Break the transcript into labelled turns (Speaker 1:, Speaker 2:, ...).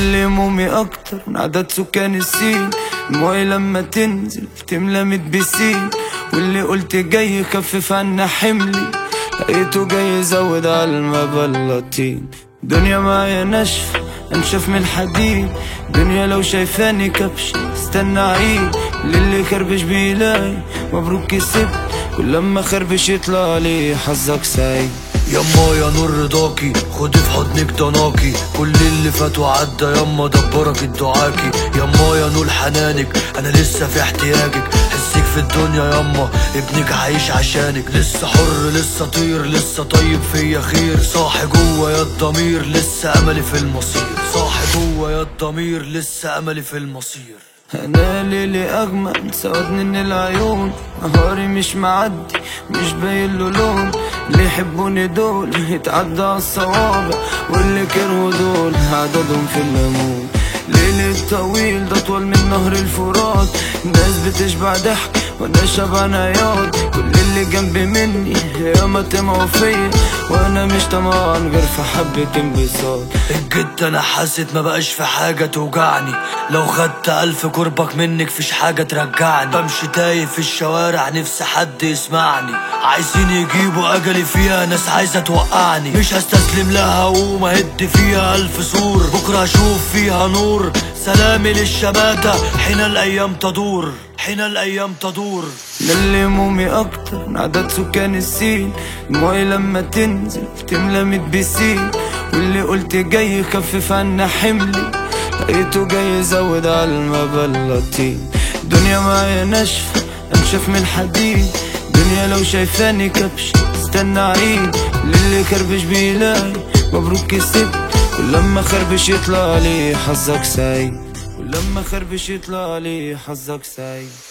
Speaker 1: اللي مومي اكتر من عدد سكان السين. المويه لما تنزل تملى 100 بسين. واللي قلت جاي يخفف عنا حملي لقيته جاي يزود على المبلطين. دنيا معايا ناشفة انشف من الحديد. دنيا لو شايفاني كبش استنى عيد. للي خربش بيلاقي مبروك كسبت. كل لما خربش يطلع لي حظك سعيد.
Speaker 2: يما يا نور رضاكي خدي في حضنك ضناكي. كل اللي فات وعدى يما دبرك دعاكي. يما يا نور حنانك انا لسه في احتياجك. حسك في الدنيا يما ابنك عايش عشانك. لسه حر لسه طير لسه طيب فيا خير. صاحي جوا يا الضمير لسه املي في المصير. صاحي جوا يا الضمير لسه املي في المصير.
Speaker 1: انا ليلي اغمق سودني من العيون. نهاري مش معدي مش باين له لون. اللي يحبوني دول يتعدى على الصوابع. واللي كرهوا دول عددهم في الليمون. ليلي الطويل ده اطول من نهر الفرات. الناس بتشبع ضحك وانا شبعان عياط. كل اللي جنبي مني ياما طمعوا فيا وانا مش طمعان غير في حبة انبساط.
Speaker 2: الجد انا حاسس ما بقاش في حاجة توجعني. لو خدت 1000 قربك منك فيش حاجة ترجعني. بمشي تايه في الشوارع نفسي حد يسمعني. عايزين يجيبوا اجلي فيها ناس عايزة توقعني. مش هستسلم لها ومهد فيها 1000 سور. بكرة اشوف فيها نور. سلامي للشماتة حين الايام تدور. حين الايام تدور.
Speaker 1: اللي مومي اكتر من عدد سكان السين. المويه لما تنزل تملى 100 بسين. واللي قلت جاي يخفف عنا حملي لقيته جاي يزود على المبلطين. دنيا معايا ناشفة انشف من الحديد. دنيا لو شايفاني كبش استنى عيد. للي خربش بيلاقي مبروك كسبت. كل لما خربش يطلع لي حظك سعيد. كل لما خربش يطلع لي حظك سعيد.